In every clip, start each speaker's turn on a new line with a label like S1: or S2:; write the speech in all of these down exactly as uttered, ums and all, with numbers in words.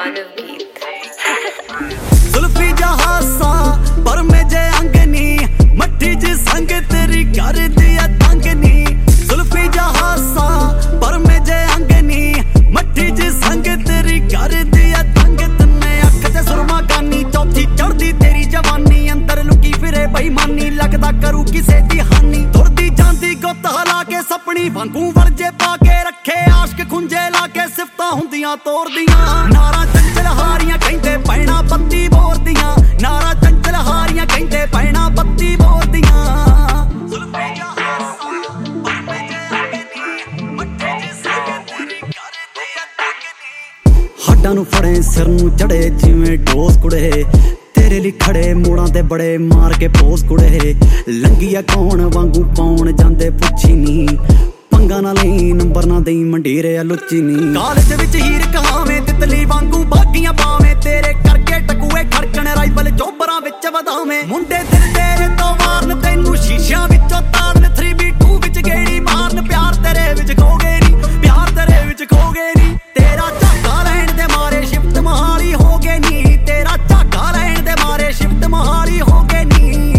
S1: on a beat.
S2: Zulfi जहासा पर में जे अंगनी मट्टी जी संग तेरी कर दिया तंगनी। जुल्फी जहासा पर में जे अंगनी मट्टी जी संग तेरी कर दिया तंग। तन्ने अख ते सुरमा गानी चौथी चढ़दी तेरी जवानी अंदर लुकी फिरे बेईमानी लगदा करू किसे दी हानी। तुरदी जांदी गुत्त हला के सपनी वांगू वरजे पा के रखे आशक खुंजे ला के सिफतां हुंदियां तोड़दियां। नारा चंचल हारियां कहंदे पैना पत्ती बोरदियां। नारा चंचल हारियां कहंदे पैना पत्ती बोरदियां। हड्डां नूं फड़े सिर नूं चढ़े जिवें डोस कुड़े तेरे लिए खड़े मोड़ां ते बड़े मार के पोस कुड़े। लंघिया कौन वांगू पौण जांदे पुछी नी पंगा ना लई नंबर ना दई मंडीरे लुच्ची नी। कालेज विच हीर कहावें तितली वांगू बागियां पावें तेरे करके टकुए खड़कण राइफल चोबरां विच वधावें। मुंडे दिल तेरे तो मारन तैनू शीशियां विचों ताड़न थ्री बी टू विच गेड़ी मारन। प्यार तेरे विच खो गए नी प्यार तेरे विच खो गए नी। तेरा झाका लैण दे मारे शिफ्ट मोहाली हो गए नी। तेरा झाका लैण दे मारे शिफ्ट मोहाली हो गए नी।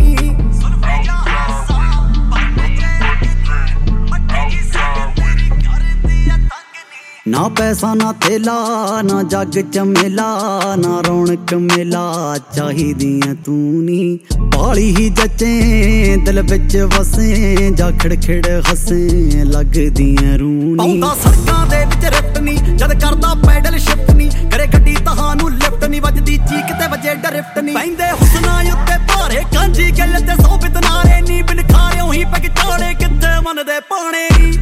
S2: ना पैसा ना तेला ना जग चमेला ना रौनक मेला चाहिदियां तू नी। बाली ही जचे दिल विच वसे जा खिड़खिड़ हसे लगदियां रूनी। पाउंदा सड़कां दे विच रिफ्ट नी जद करदा पैडल शिफ्ट नी करे गड्डी तहानू लिफ्ट नी वजदी चीक ते वजे डरिफ्ट नी। पैंदे हुस्ना उत्ते भारे कांजी गल ते सोबित नारे नी बिन खारियों ही पग चाड़े किथे मन दे पाने नी।